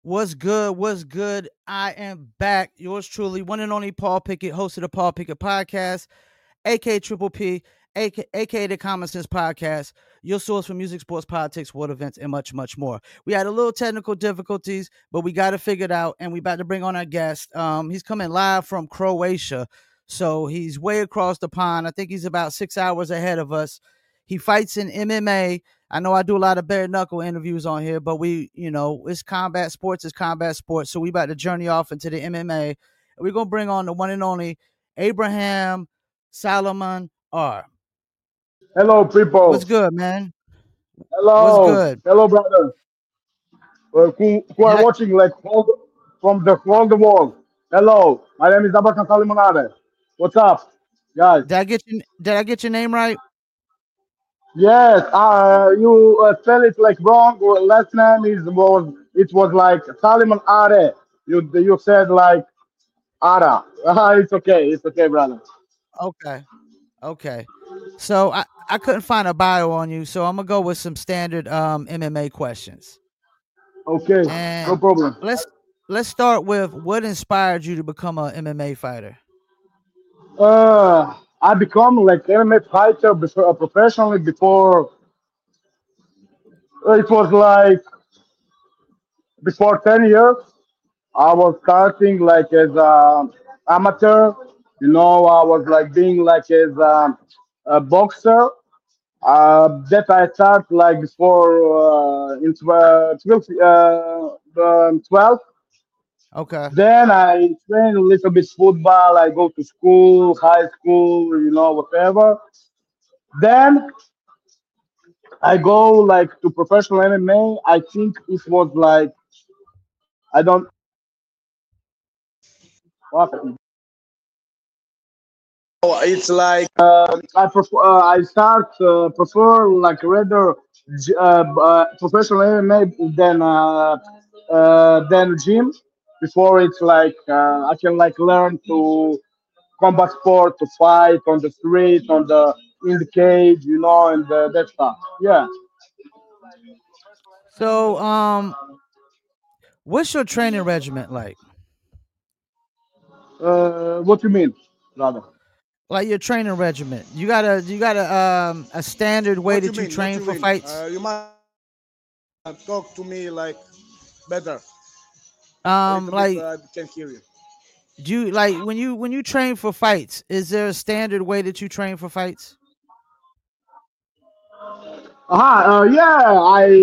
What's good? What's good? I am back. Yours truly, one and only Paul Pickett, host of the Paul Pickett Podcast, aka Triple P, aka the Common Sense Podcast, your source for music, sports, politics, world events, and much, much more. We had a little technical difficulties, but we got it figured out, and we about to bring on our guest. He's coming live from Croatia, so he's way across the pond. I think he's about 6 hours ahead of us. He fights in MMA. I know I do a lot of bare knuckle interviews on here, but it's combat sports, it's combat sports. So we about to journey off into the MMA. And we're gonna bring on the one and only Abraham Solomon R. Hello, people. What's good, man? What's Hello, good? hello, brother. Who Did are I watching like from the whole the world. Hello, my name is Abakan Salimonade. What's up, guys? did I get your name right? Yes, you spell it like wrong. Last name is was it was like Salimon Are. You said like Ara. It's okay, brother. Okay. Okay. So I couldn't find a bio on you, so I'm gonna go with some standard MMA questions. Okay, no And problem. let's let's start with what inspired you to become a MMA fighter? I become like MMA fighter before, professionally before. It was like before 10 years. I was starting like as a amateur. I was like being like as a boxer. That I start like before in 12. Okay. Then I train a little bit football. I go to school, high school, whatever. Then I go like to professional MMA. I think it was like I don't what it's like I start prefer like rather professional MMA than gym. Before it's like I can like learn to combat sport, to fight on the street, on the in the cage, and that stuff. Yeah. So what's your training regimen like? What you mean, brother? Like your training regimen. You got a standard way What you that you mean? What train you for mean? fights? You must talk to me like better, a little bit. Like I can hear you. do you like when you train for fights, is there a standard way that you train for fights? Yeah,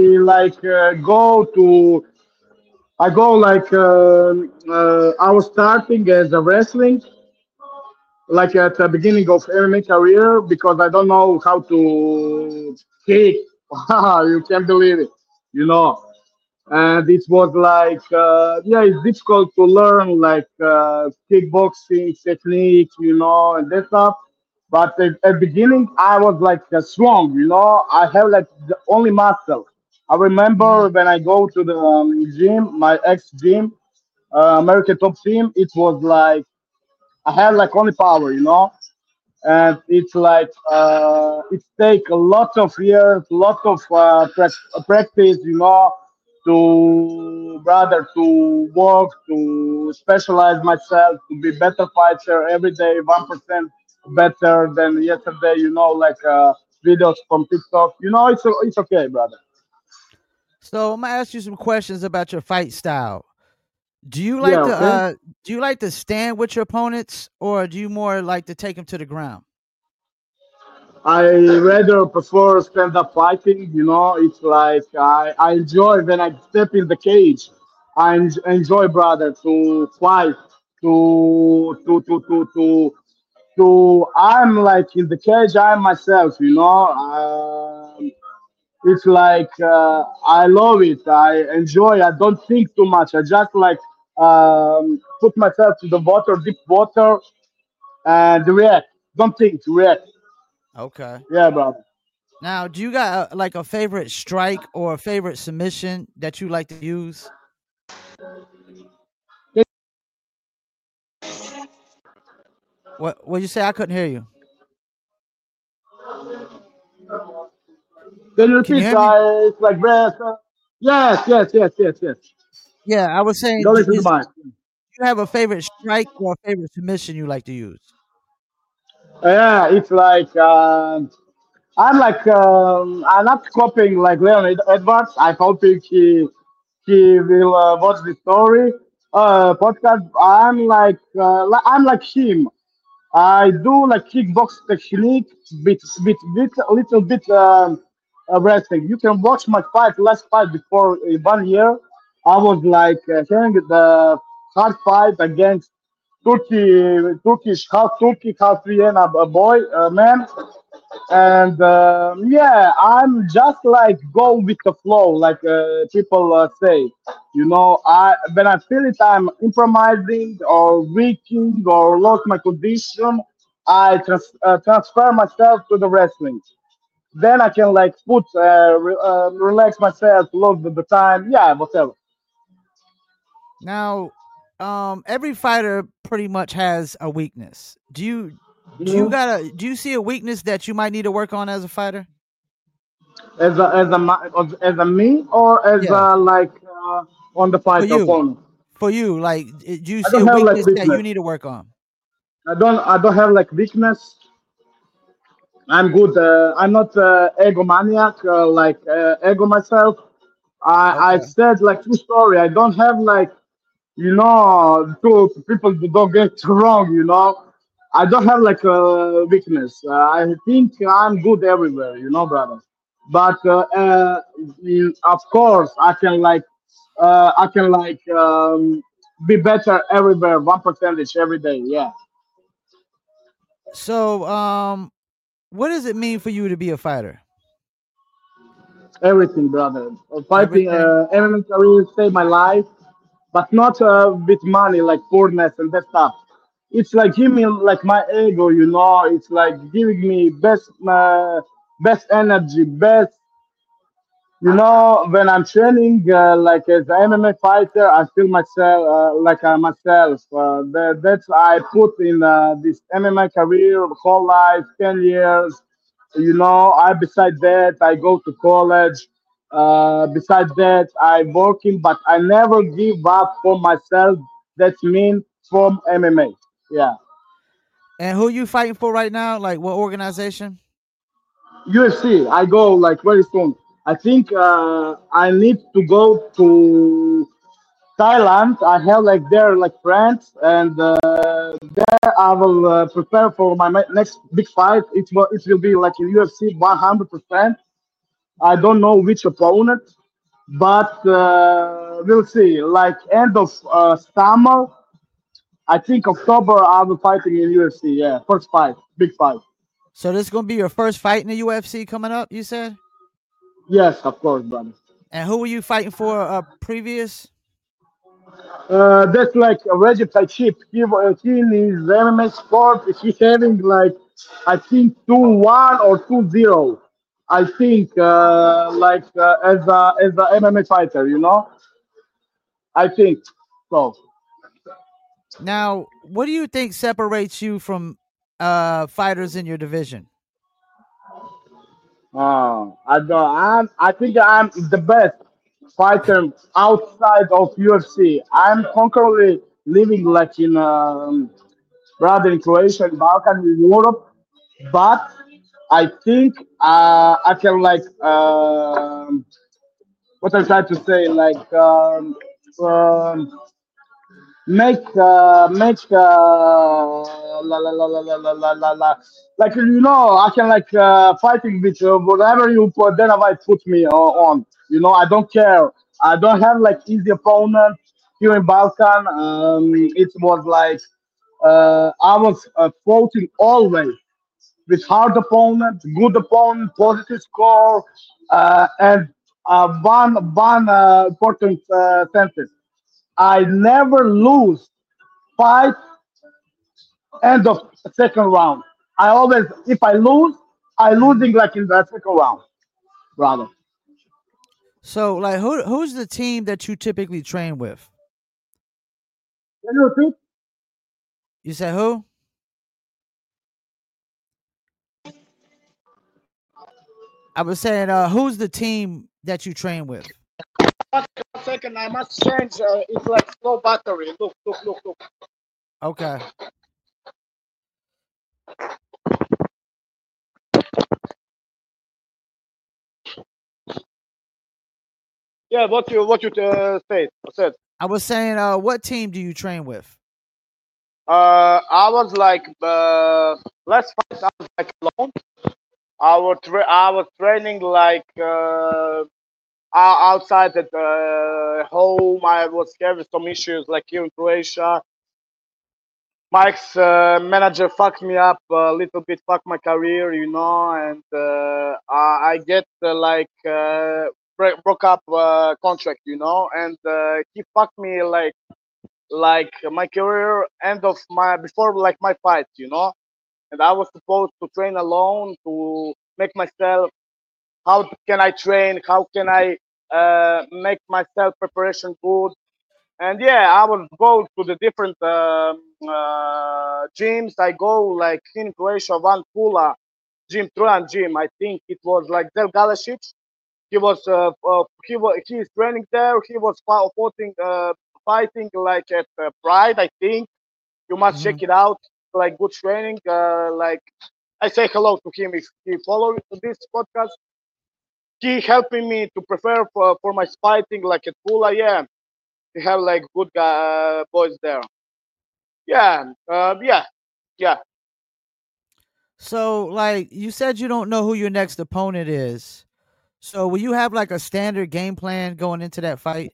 I go like I was starting as a wrestling, like at the beginning of MMA career because I don't know how to kick. You can't believe it, you know. And it was like yeah, it's difficult to learn like kickboxing technique, and that stuff. But at beginning, I was like strong, I have like the only muscle. I remember Mhm. when I go to the gym, my ex gym, American Top Team. It was like I had like only power, and it's like it take a lot of years, lot of practice, to rather to work, to specialize myself, to be better fighter every day, 1% better than yesterday, like videos from TikTok. It's okay, brother. So I'm gonna ask you some questions about your fight style. Do you Yeah, like to okay. stand with your opponents, or do you more like to take them to the ground? I rather prefer stand-up fighting. It's like I enjoy when I step in the cage. Enjoy, brother, to fight, to to to to to I'm like in the cage. I'm myself. It's like I love it. I enjoy. I don't think too much. I just like put myself to the water, deep water, and react. Don't think, react. Okay. Yeah, brother. Now, do you got like a favorite strike or a favorite submission that you like to use? What you say? I couldn't hear you. Can you Can you repeat? hear me? It's like breath. Yes, yes, yes, yes, yes. Yeah, I was saying, Don't listen to mine. you have a favorite strike or a favorite submission you like to use? Yeah, it's like I'm not copying like Leon Edwards. I hoping he will watch the story podcast. I'm like him. I do like kickbox technique, bit little bit wrestling. You can watch my fight, last fight before 1 year. I was like having the hard fight against Turkish, half Turkey, half Vienna, a boy, a man, and yeah, I'm just like go with the flow, like people say. You know, I when I feel it, I'm improvising or weaking or lost my condition. I transfer myself to the wrestling. Then I can like relax myself, lose the time. Yeah, whatever. Now, every fighter pretty much has a weakness. Mhm. Do you see a weakness that you might need to work on as a fighter? As a me or as Yeah, on the for fight you, opponent. like, do you I see don't a have like weakness that you weakness. need to work on? I don't have like weakness. I'm good. I'm not egomaniac, ego myself. I Okay. said like true story. I don't have like two people that don't get wrong. I don't have like a weakness. I think I'm good everywhere. Brother. But of course, I can be better everywhere. 1% every day. Yeah, So, what does it mean for you to be a fighter? everything, brother. Fighting Everything. MMA career saved my life, but not with money, like poorness and that stuff. It's like giving me like my ego, It's like giving me best energy, best. When I'm training, like as an MMA fighter, I feel myself like myself. That's I put in this MMA career, whole life, 10 years. I beside that I go to college. Besides that, I'm working, but I never give up for myself. That's mean from MMA. Yeah. And who you fighting for right now? Like, what organization? UFC. I go like very soon. I think I need to go to Thailand. I have like there like friends, and there I will prepare for my next big fight. It will be like in UFC 100%. I don't know which opponent, but we'll see. Like end of summer, I think October I will fighting in UFC. Yeah, first fight, big fight. So this is gonna be your first fight in the UFC coming up. You said. Yes, of course, brother. And who were you fighting for? Previous. That's like Recep Tayyip. He in his MMA sport, he's having like, I think 2-1 or 2-0. I think as a MMA fighter, I think so. Now, what do you think separates you from fighters in your division? I think I'm the best fighter outside of UFC. I'm concurrently living like in rather in Croatia, in Balkan, in Europe, but I think I can like what I'm trying to say, like um, la, la, la, la, la, la, la, la, la. Like I can like fighting with whatever you put then I put me on. I don't care. I don't have like easy opponent here in Balkan. It was like I was floating always with hard opponent, good opponent, positive score, and one important sentence. I never lose fight end of second round. I always, if I lose, I losing like in the second round, brother. So, like, who's the team that you typically train with? Can you repeat? You said who? I was saying, who's the team that you train with? second. I must change. It's like slow battery. Look. Okay. Yeah, what you said. I was saying, what team do you train with? I was like last fight. I was like alone. I was training like outside at home. I was having some issues like here in Croatia. Mike's manager fucked me up a little bit, fucked my career, and I get broke up contract, and he fucked me like my career end of my before like my fight, and I was supposed to train alone to make myself. How can I train? How can I make myself preparation good? And yeah, I would go to the different gyms. I go like in Croatia, Van Kula gym, Trojan gym. I think it was like Del Galasic. He is training there. He was fighting like at Pride. I think you must check it out. Like good training. Like I say hello to him if he follows this podcast. He helping me to prepare for my fighting like at Kula. Yeah, we have like good boys there. Yeah. So, like you said, you don't know who your next opponent is. So, will you have like a standard game plan going into that fight?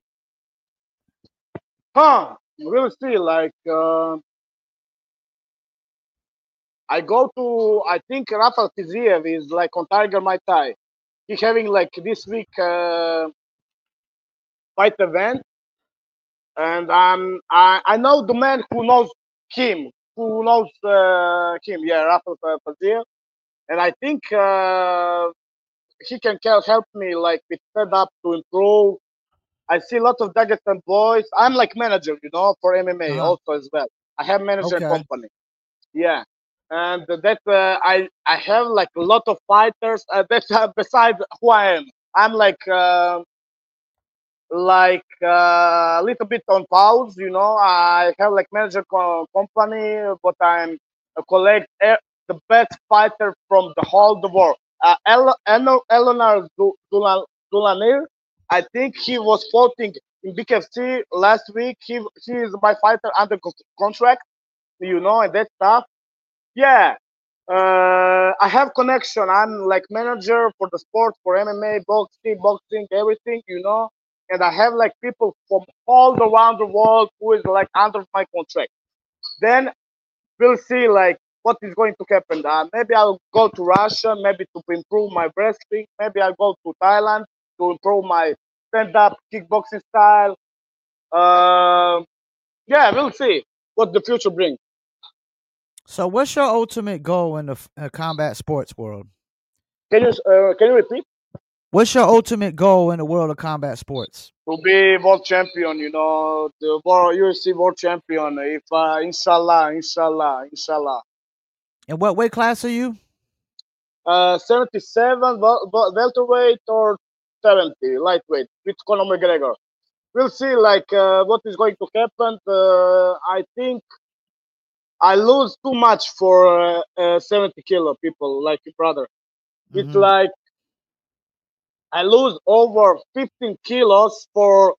We'll see. Like I go to. I think Rafael Fiziev is like on Tiger Muay Thai. He's having like this week fight event, and I know the man who knows him, him. Yeah, Rafael Fiziev, and I think he can help me like with setup to improve. I see a lot of Dagestan boys. I'm like manager, for MMA also as well. I have manager company. Yeah, and that I have like a lot of fighters. That's beside who I am. I'm like a little bit on pause. I have like manager company, but I'm collect the best fighter from the whole the world. Eleanor Dulanir, I think he was fighting in BKFC last week. He is my fighter under contract, and that stuff. Yeah, I have connection. I'm like manager for the sport, for MMA, boxing, everything, and I have like people from all around the world who is like under my contract. Then we'll see like what is going to happen. Maybe I'll go to Russia, maybe to improve my wrestling. Maybe I'll go to Thailand to improve my stand-up kickboxing style. Yeah, we'll see what the future brings. So, what's your ultimate goal in the combat sports world? Can you repeat? What's your ultimate goal in the world of combat sports? To be world champion, the UFC world champion. If inshallah. And what weight class are you? 77 welterweight or 70 lightweight with Conor McGregor. We'll see like what is going to happen. I think I lose too much for 70 kilo people like your brother. It's like I lose over 15 kilos for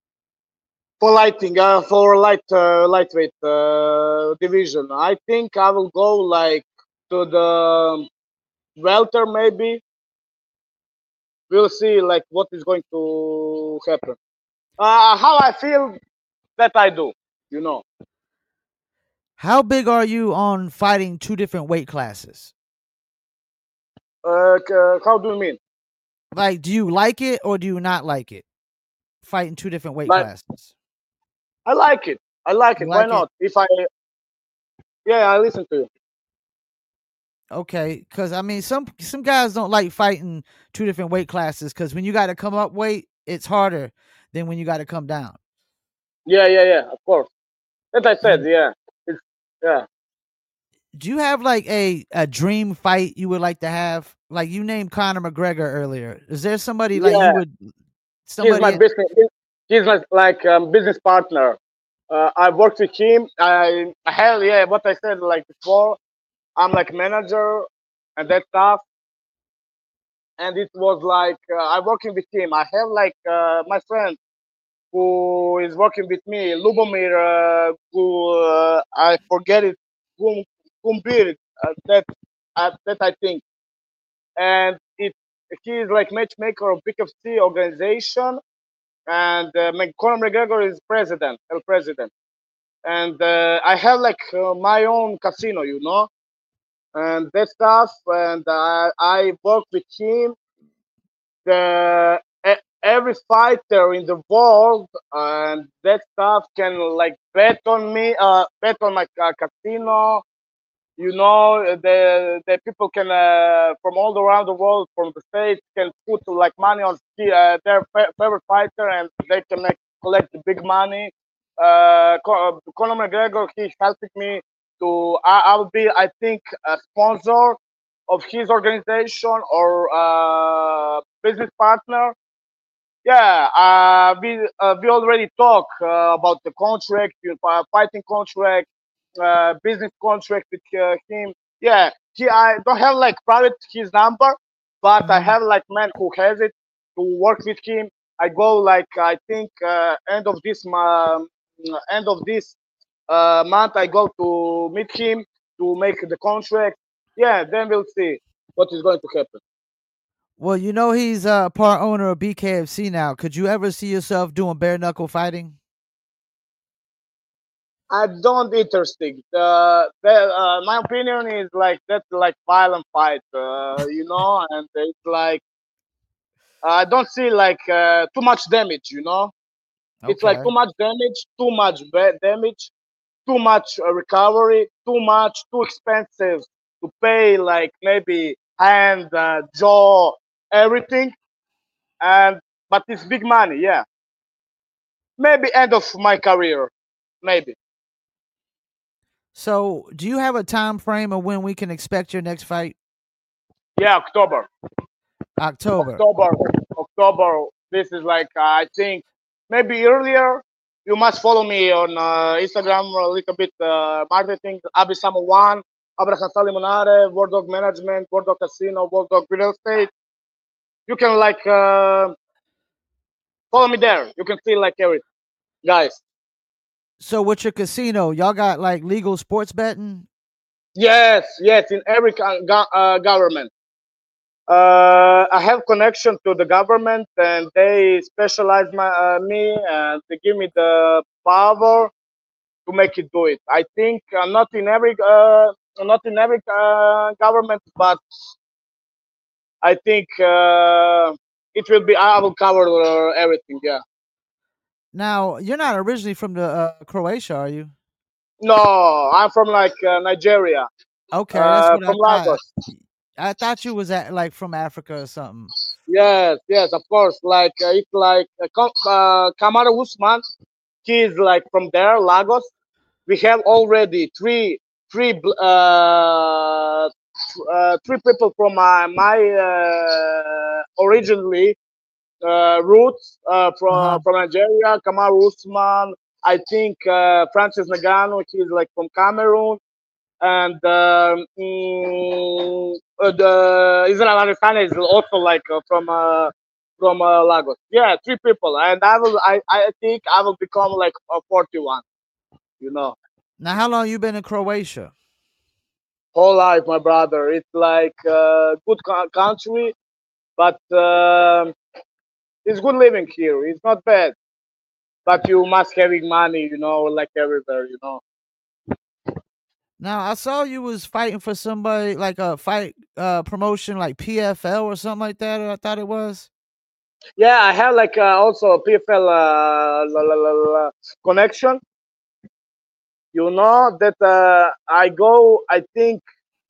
lightweight division. I think I will go like to the welter maybe. We'll see like what is going to happen. How I feel that I do, How big are you on fighting two different weight classes? How do you mean? Like, do you like it or do you not like it? Fighting two different weight classes. I like it. Why not? I listen to you. Okay, because I mean, some guys don't like fighting two different weight classes because when you got to come up weight, it's harder than when you got to come down. Yeah. Of course. That I said. Yeah. Do you have like a dream fight you would like to have? Like you named Conor McGregor earlier. Is there somebody like you would? He's my business. He's like business partner. I worked with him. I have, yeah, what I said like before. I'm like manager and that stuff. And it was like I working with him. I have like my friend who is working with me, Lubomir, who I forget it, whom Kumbir, that I think, and he is like matchmaker of BKFC organization, and Conor McGregor is president, el president, and I have like my own casino, and that stuff, and I work with him. Every fighter in the world and that stuff can like bet on me, bet on my casino. The people can from all around the world, from the states, can put like money on their favorite fighter, and they can collect the big money. Conor McGregor, he's helping me to. I'll be, I think, a sponsor of his organization or business partner. Yeah, we already talk about the contract, fighting contract, business contract with him. Yeah, I don't have like private his number, but I Mhm. have like man who has it to work with him. I go like I think end of this month I go to meet him to make the contract. Yeah, then we'll see what is going to happen. Well, he's part owner of BKFC now. Could you ever see yourself doing bare knuckle fighting? I don't interesting. My opinion is like that's like violent fight, and it's like I don't see like too much damage, It's like Okay. too much damage, too much bad damage, too much recovery, too expensive to pay like maybe hand, jaw, everything, and but it's big money, yeah. Maybe end of my career, maybe. So, do you have a time frame of when we can expect your next fight? Yeah, October. October. October, October. This is like I think maybe earlier. You must follow me on Instagram a little bit. Marketing Abisamo One, Abraham Salimonare, World Dog Management, World Dog Casino, World Dog Real Estate. You can like follow me there. You can see like everything, guys. So, with your casino, y'all got like legal sports betting? Yes, yes, in every government. I have connection to the government, and they specialize me, and they give me the power to make it do it. I think not in every government, but I think it will be. I will cover everything. Yeah. Now, you're not originally from the Croatia, are you? No, I'm from like Nigeria, Okay, that's what I from thought. Lagos. I thought you was at like from Africa or something. Yes, yes, of course. Like it's like Kamaru Usman. He's like from there, Lagos. We have already three people from my originally roots Uh huh. from Nigeria. Kamaru Usman, I think Francis Ngannou, he's like from Cameroon, and the Israel Adesanya is also like from Lagos. Yeah, three people, and I think I will become like a 41. You know. Now, how long you been in Croatia? Whole life, my brother. It's like good country, but it's good living here. It's not bad, but you must having money, like everywhere, Now, I saw you was fighting for somebody like a fight promotion like PFL or something like that. I thought it was. Yeah, I have like also a PFL connection. You know that I go. I think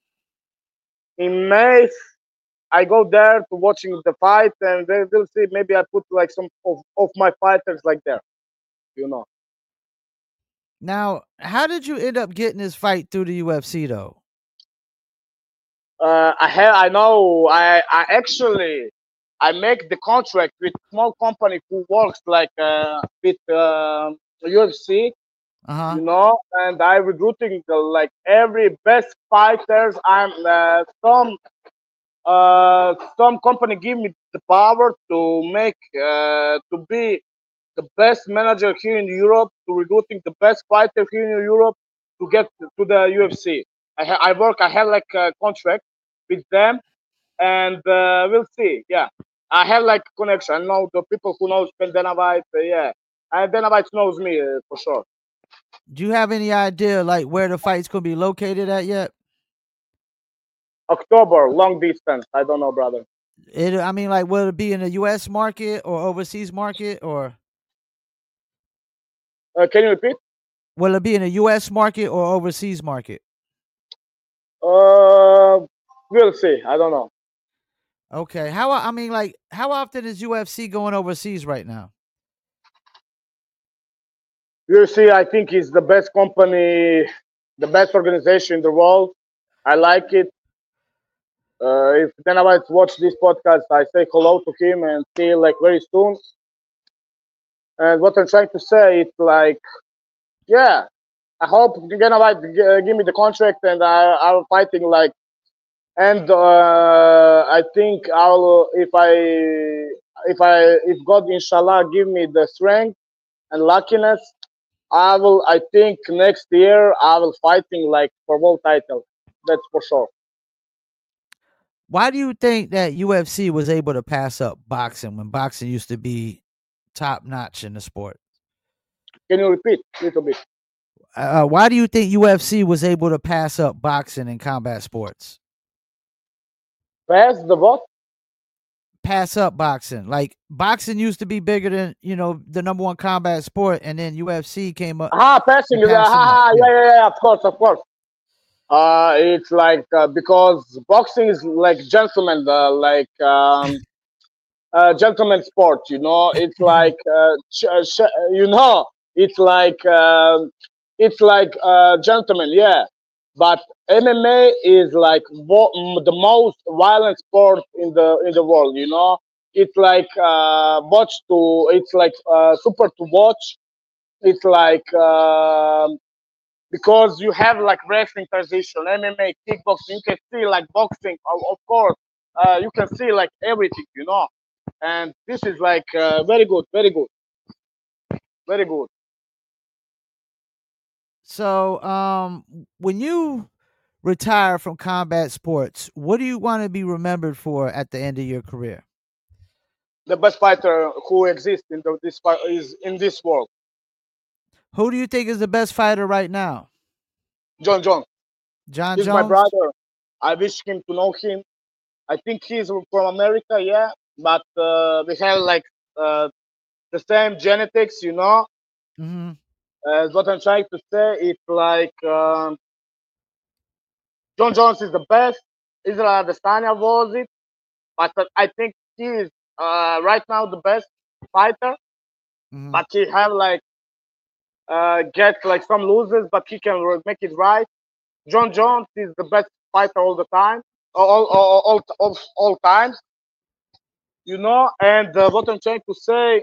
in May I go there to watching the fight, and they will see. Maybe I put like some of my fighters like there. You know. Now, how did you end up getting this fight through the UFC though? I know. I actually. I make the contract with small company who works like with UFC, Uh-huh. and I recruiting like every best fighters. I'm some company give me the power to make to be the best manager here in Europe, to recruiting the best fighter here in Europe to get to the UFC. I have like a contract with them, and we'll see. Yeah, I have like connection. I know the people who knows Ben Denavite. Yeah, and Denavite knows me for sure. Do you have any idea like where the fight's gonna be located at yet? October, long distance. I don't know, brother. I mean, like, will it be in the U.S. market or overseas market, or Can you repeat? will it be in the U.S. market or overseas market? Uh, we'll see. I don't know. Okay. I mean, like, how often is UFC going overseas right now? UFC, I think, is the best company, the best organization in the world. I like it. If Denavite watch this podcast, I say hello to him and see like very soon. And what I'm trying to say, it's like, yeah, I hope Denavite give me the contract and I'm fighting like, and I think I'll if God inshallah give me the strength and luckiness, I think next year I will fighting like for world title. That's for sure. Why do you think that UFC was able to pass up boxing when boxing used to be top notch in the sport? Can you repeat a little bit? Why do you think UFC was able to pass up boxing in combat sports? Pass the what? Pass up boxing. Like, boxing used to be bigger than the number one combat sport, and then UFC came up Passing and is passed them up. Yeah. yeah, of course, of course. It's like because boxing is like gentleman, gentleman sport. It's like it's like gentleman, yeah. But MMA is like the most violent sport in the world. It's like watch to. It's like super to watch. It's like because you have like wrestling transition, MMA, kickboxing. You can see like boxing, of course. You can see like everything. And this is like very good, very good, very good. So, when you retire from combat sports, what do you want to be remembered for at the end of your career? The best fighter who exists in this fight is in this world. Who do you think is the best fighter right now? John Jones. John He's my Jones? brother. I wish him to know him. I think he's from America, yeah, but we have like uh, the same genetics. Mm-hmm. What I'm trying to say is like John Jones is the best. Israel Adesanya was it, but I think he is right now the best fighter. Mm-hmm. But he have like get like some losers, but he can make it right. John Jones is the best fighter all the time, all times. And what I'm trying to say,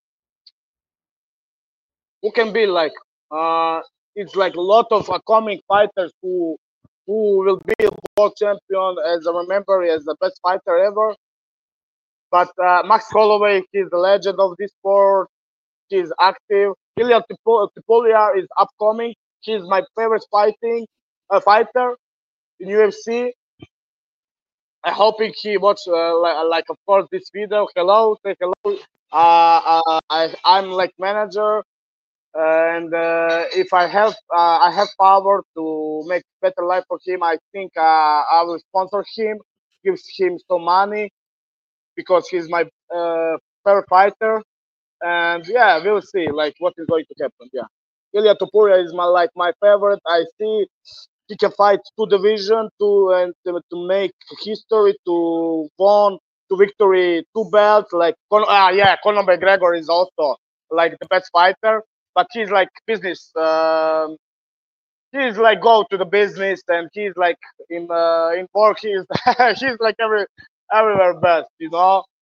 who can be like it's like a lot of upcoming fighters who will be a world champion, as I remember, as the best fighter ever. But Max Holloway, he's the legend of this sport. He's active. Ilya Tipolia is upcoming. He's my favorite fighter in UFC. I hoping he watch like of course this video. Hello, say hello. I'm like manager, and if I have power to make better life for him. I think I will sponsor him, gives him some money because he's my favorite fighter. And yeah, we'll see like what is going to happen. Yeah, Ilya Topuria is my favorite. I see he can fight two division to make history, to won to victory, two belts. Like Conor McGregor is also like the best fighter, but he's like business. He's like go to the business, and he's like in work. He's he's like everywhere best.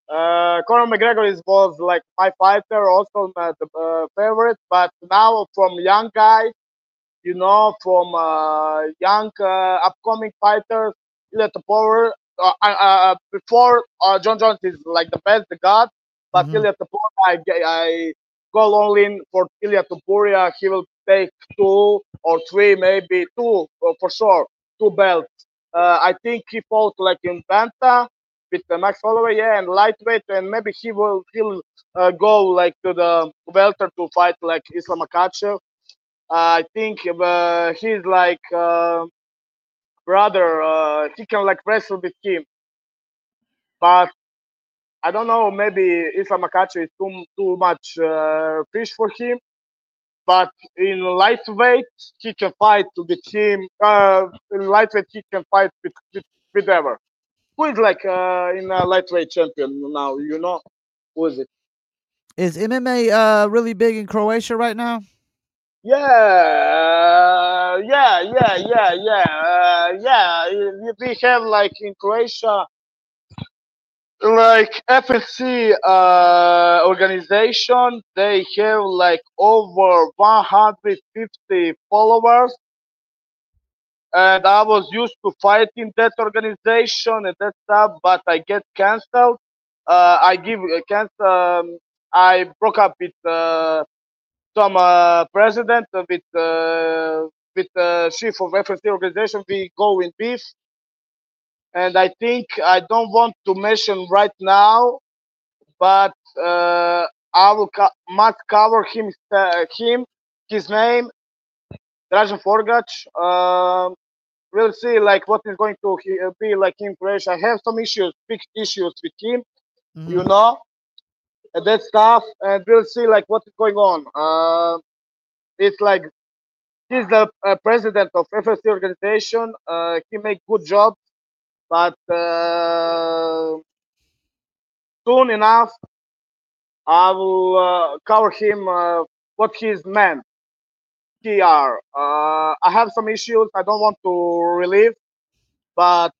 Conor McGregor was like my fighter, also the favorite. But now from young guys, from young upcoming fighters, Ilya Topor. Before John Jones is like the best, the god, but Hmm. Ilya Topor, I go all in for Ilya Topuria. He will take two or three, maybe two for sure, two belts. I think he fought like in Banta with Max Holloway, yeah, and lightweight, and maybe he'll go like to the welter to fight like Islam Makhachev. I think he's like brother. He can like wrestle with him, but I don't know. Maybe Islam Makhachev is too much fish for him. But in lightweight, he can fight with him. In lightweight, he can fight with whatever. Who is like in a lightweight champion now? Who is it? Is MMA really big in Croatia right now? Yeah. We have like in Croatia like FNC organization, they have like over 150 followers, and I was used to fight in that organization and that stuff, but I get cancelled. I give cancel. I broke up with some president with chief of FNC organization. We go in beef, and I think I don't want to mention right now, but I will must cover his name, Dražen Forgac. We'll see like what is going to be like in Croatia. I have some issues, big issues with him, Hmm. you know, and that stuff, and we'll see like what is going on. It's like he's the president of FSC organization. He make good job, but soon enough I will cover him what he's meant. PR. I have some issues I don't want to relieve, but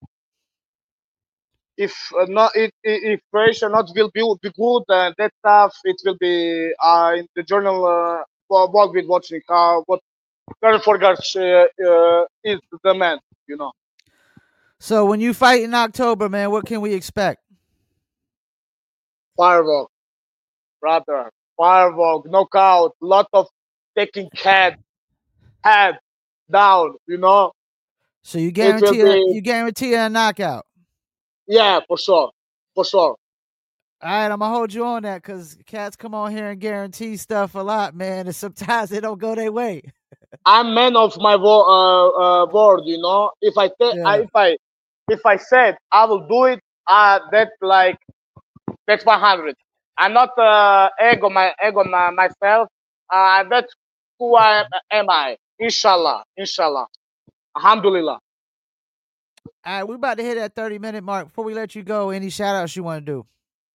if not, if Croatia not will be good, and that stuff, it will be in the journal. What we're watching, how what Karel Forgac is the man, you know. So when you fight in October, man, what can we expect? Firework, brother, firework, knockout, lot of taking head down, you know. So you It will guarantee be, a knockout. yeah, for sure, for sure. All right, I'm gonna hold you on that because cats come on here and guarantee stuff a lot, man, and sometimes they don't go their way. I'm man of my word, you know. Yeah. If I said I will do it, that's 100. I'm not myself. That's who am I. Inshallah, inshallah, alhamdulillah. All right, we about to hit that 30-minute mark. Before we let you go, any shout outs you want to do?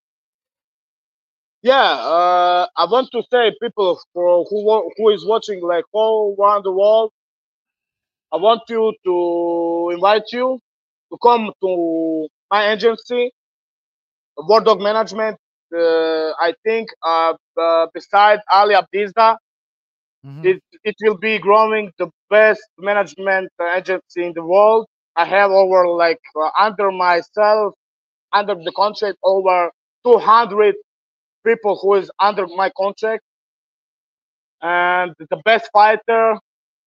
Yeah, I want to say people who is watching like all around the world. I want you to invite you to come to my agency, War Dog Management. I think beside Ali Abdiza, Hmm. it will be growing the best management agency in the world. I have over like under myself, under the contract, over 200 people who is under my contract, and the best fighter.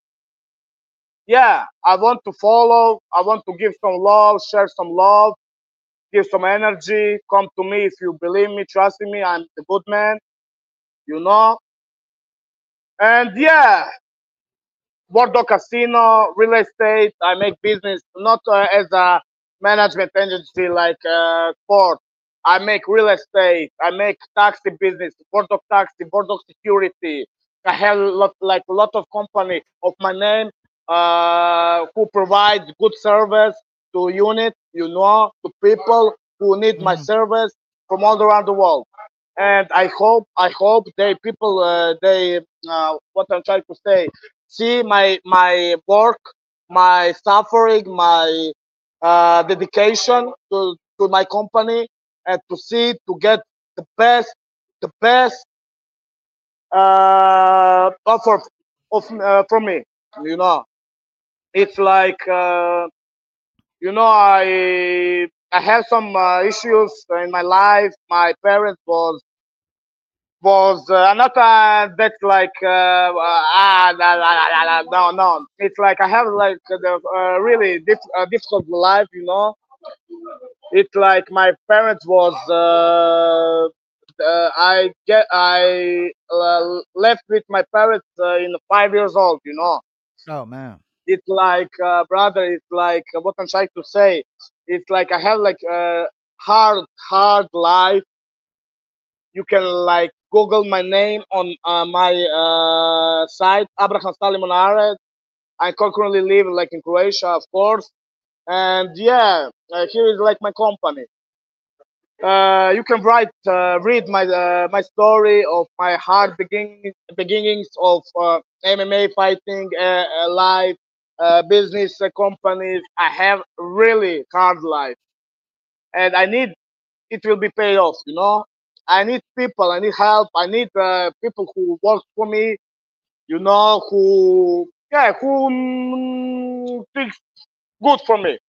Yeah, I want to follow. I want to give some love, share some love, give some energy. Come to me if you believe me, trust in me. I'm the good man, you know. And yeah, Bordeaux Casino, real estate. I make business not as a management agency like sport. I make real estate. I make taxi business, Bordeaux taxi, Bordeaux security. I have like a lot of company of my name who provides good service to unit, you know, to people who need my Hmm. service from all around the world. And I hope they people they what I'm trying to say, see my work, my suffering, my dedication to my company, and to see to get the best offer from me. You know, it's like I have some issues in my life. My parents was not that's like no. It's like I have like the really difficult life. It's like my parents was I left with my parents in 5 years old. Oh man. It's like brother. It's like what I'm trying to say. It's like I have like a hard life. You can like Google my name on my site, Abraham Stalimonared. I currently live like in Croatia, of course, and yeah, here is like my company. You can read my story of my hard beginnings of MMA fighting, life, business companies. I have really hard life, and I need it will be paid off. I need people. I need help. I need people who work for me. Who thinks good for me.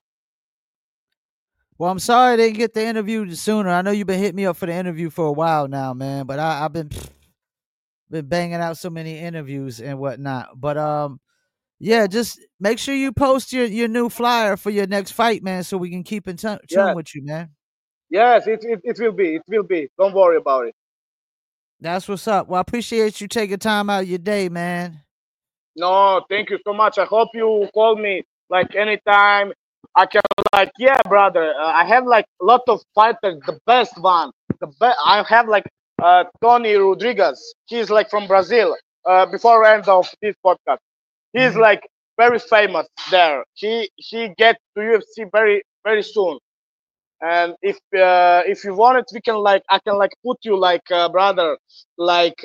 Well, I'm sorry I didn't get the interview sooner. I know you've been hitting me up for the interview for a while now, man. But I've been banging out so many interviews and whatnot. But yeah, just make sure you post your new flyer for your next fight, man, so we can keep in tune Yes, with you, man. yes, it will be. It will be. Don't worry about it. That's what's up. Well, I appreciate you taking time out of your day, man. No, thank you so much. I hope you call me like anytime. I can like, yeah, brother. I have like a lot of fighters. The best one, the best. I have like Tony Rodriguez. He's like from Brazil. Before end of this podcast, he's Hmm. like very famous there. He gets to UFC very very soon. And if you want it, we can like I can like put you like brother like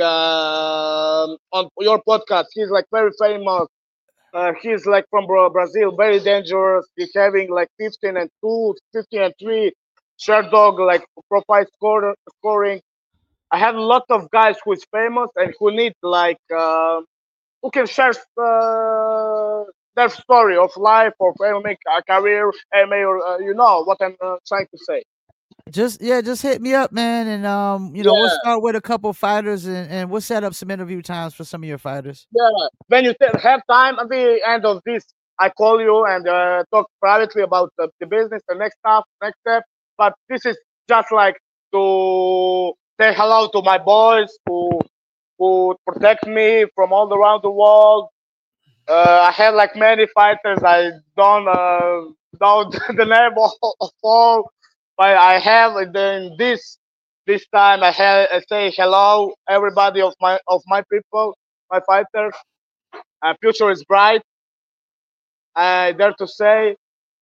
on your podcast. He's like very famous. He's like from Brazil, very dangerous. He's having like 15 and 2, 15 and 3, share dog like profile scoring. I have a lot of guys who is famous and who need like who can share their story of life of MMA career, MMA, or you know what I'm trying to say. Just hit me up, man, and we'll Yeah, start with a couple fighters, and we'll set up some interview times for some of your fighters. yeah. When you have time at the end of this, I call you and talk privately about the business, the next stuff, next step. But this is just like to say hello to my boys who protect me from all around the world. I have like many fighters. I don't know the name of all, but I have in this time I say hello everybody of my people, my fighters. Future is bright. I dare to say.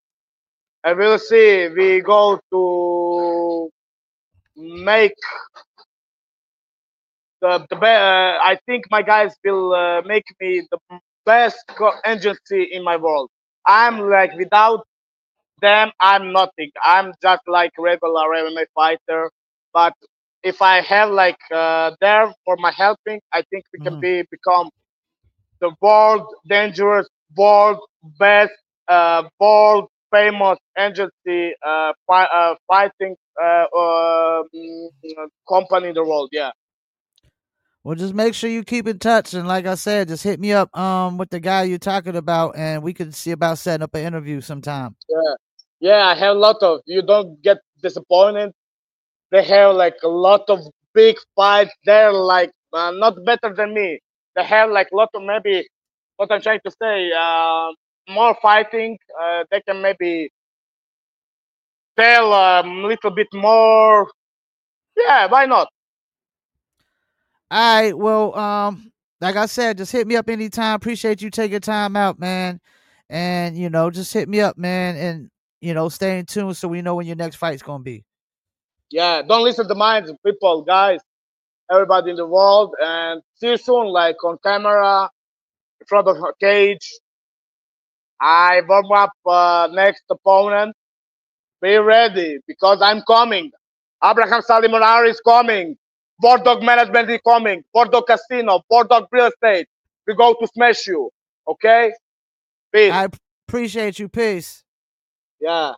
I will see. We go to make I think my guys will make me the best agency in my world. I'm like without them, I'm nothing. I'm just like regular MMA fighter. But if I have like there for my helping, I think we can Hmm. become the world dangerous, world best, world famous agency fighting company in the world. Yeah, Well, just make sure you keep in touch, and like I said, just hit me up with the guy you're talking about, and we can see about setting up an interview sometime. yeah, yeah. I have a lot of. You don't get disappointed. They have like a lot of big fights. They're like not better than me. They have like a lot of maybe what I'm trying to say. More fighting. They can maybe tell a little bit more. Yeah, why not? All right. Well, like I said, just hit me up anytime. Appreciate you taking time out, man. And just hit me up, man, and stay in tune so we know when your next fight's gonna be. Yeah, don't listen to minds of people, guys. Everybody in the world, and see you soon. Like on camera, in front of a cage. I warm up next opponent. Be ready because I'm coming. Abraham Salimonari is coming. Board Dog Management is coming. Board Dog Casino. Board Dog Real Estate. We go to smash you. Okay? Peace. I appreciate you. Peace. Yeah.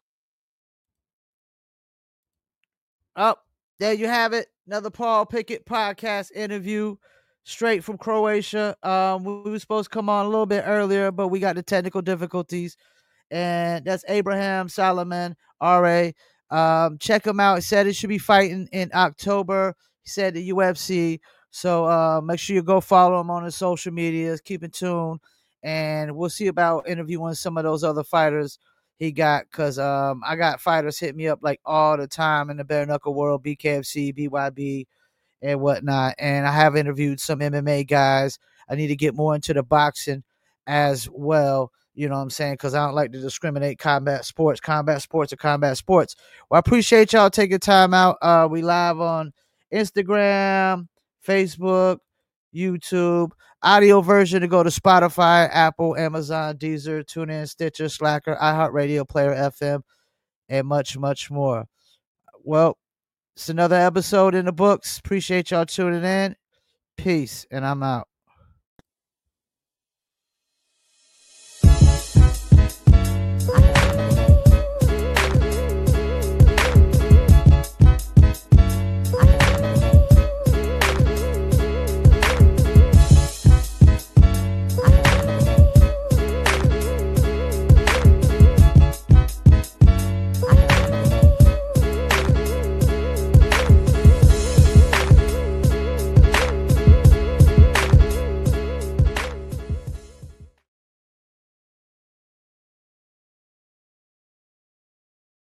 Oh, there you have it. Another Paul Pickett podcast interview straight from Croatia. We were supposed to come on a little bit earlier, but we got the technical difficulties. And that's Abraham Solomon, RA. Check him out. He said he should be fighting in October. He said the UFC. So make sure you go follow him on his social medias. Keep in tune. And we'll see about interviewing some of those other fighters he got, because I got fighters hit me up like all the time in the bare knuckle world, BKFC, BYB, and whatnot. And I have interviewed some MMA guys. I need to get more into the boxing as well. You know what I'm saying? Because I don't like to discriminate combat sports. Combat sports are combat sports. Well, I appreciate y'all taking time out. We live on Instagram, Facebook, YouTube. Audio version to go to Spotify, Apple, Amazon, Deezer, TuneIn, Stitcher, Slacker, iHeartRadio, Player FM, and much, much more. Well, it's another episode in the books. Appreciate y'all tuning in. Peace, and I'm out.